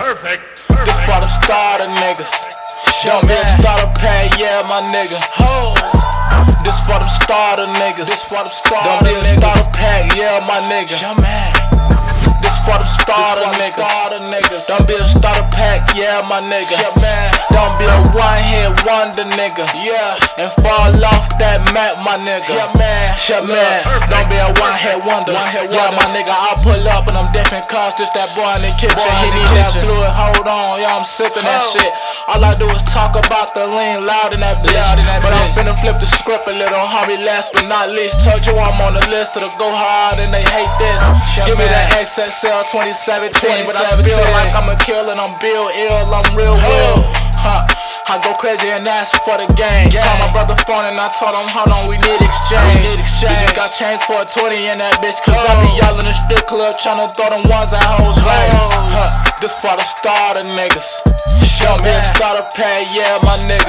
Perfect. This for the starter niggas. Don't be a starter pack, yeah, my nigga. This for them starter niggas. Don't be a starter pack, yeah, my nigga. This for them starter niggas. Don't be a starter pack, yeah, my nigga. Don't be a one-hit wonder nigga. And fall off that map, my nigga. Don't be a one-hit wonder. Yeah, my nigga, I'll pull up and I'm different cars. Just that boy in the kitchen. He need that fluid. Hold on, yeah, I'm sick of that shit. All I do is talk about the lean loud in that bitch. But I'm finna flip the script a little, homie. Last but not least, told you I'm on the list of the go hard and they hate this. Give me that XXL 2017, but I feel like I'm a killer and I'm Bill Ill, I'm real will. I go crazy and ask for the game. Call my brother phone and I told him, hold on, we need exchange. You got change for a 20 in that bitch, cause I be y'all in the strip club tryna throw them ones at hoes right. This for the starter niggas. Don't be a starter pack, yeah, my nigga.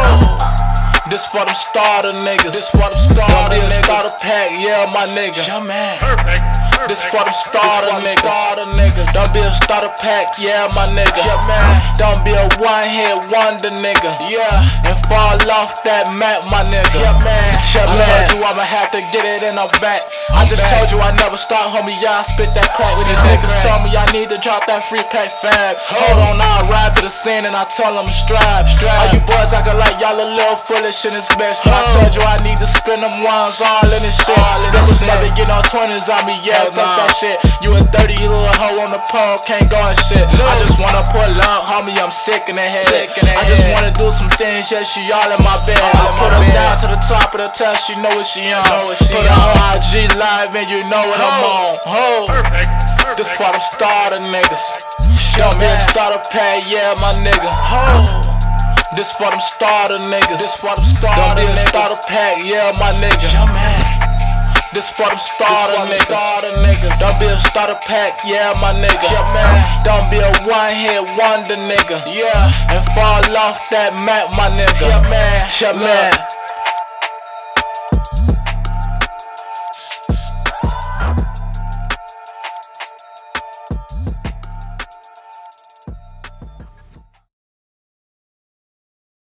This for them starter niggas. Don't be a starter pack, yeah, my nigga. Perfect. This for them starter niggas. Don't be a starter pack, yeah, my nigga. Don't be a one-hit wonder nigga. And fall off that map, my nigga. I told you I'ma have to get it in the back. I just told you I never stop, homie. Yeah, I spit that crack. When these niggas told me I need to drop that free pack fab. Hold on, I arrived to the scene and I told them to strive. All you boys acting like y'all a little foolish in this bitch. I told you I need to spin them ones all in this shit. This never get on 20s on me, yeah. Fuck that shit. You a 30 little hoe on the pole, can't go and shit. I just wanna pull up, homie, I'm sick in the head. I just wanna do some things, yeah, she all in my bed. I put her down to the top of the test, she know what she on. Put her on IG live and you know what I'm on. Perfect. This for them starter niggas. Don't be a starter pack, yeah, my nigga. This for them starter niggas. Don't be a starter pack, yeah, my nigga. This for them starter niggas. Don't be a starter pack, yeah, my nigga. Don't be a one-hit wonder nigga. And fall off that map, my nigga.